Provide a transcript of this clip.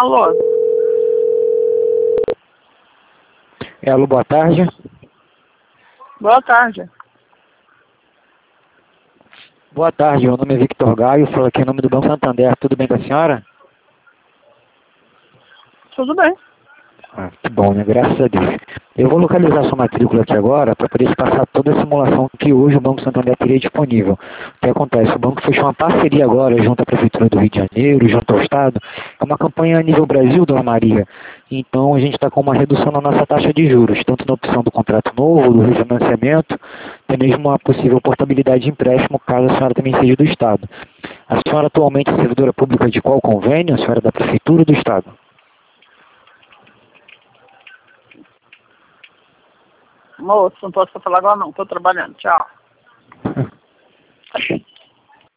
Alô? Alô, boa tarde. Boa tarde. Boa tarde, meu nome é Victor Gaio, falo aqui em nome do Banco Santander. Tudo bem com a senhora? Tudo bem. Que bom, né? Graças a Deus. Eu vou localizar sua matrícula aqui agora para poder te passar toda a simulação que hoje o Banco Santander teria disponível. O que acontece? O banco fechou uma parceria agora junto à Prefeitura do Rio de Janeiro, junto ao Estado. É uma campanha a nível Brasil, Dona Maria. Então a gente está com uma redução na nossa taxa de juros, tanto na opção do contrato novo, do refinanciamento, até mesmo uma possível portabilidade de empréstimo, caso a senhora também seja do Estado. A senhora atualmente é servidora pública de qual convênio? A senhora é da Prefeitura ou do Estado? Moço, não posso falar agora não. Tô trabalhando. Tchau.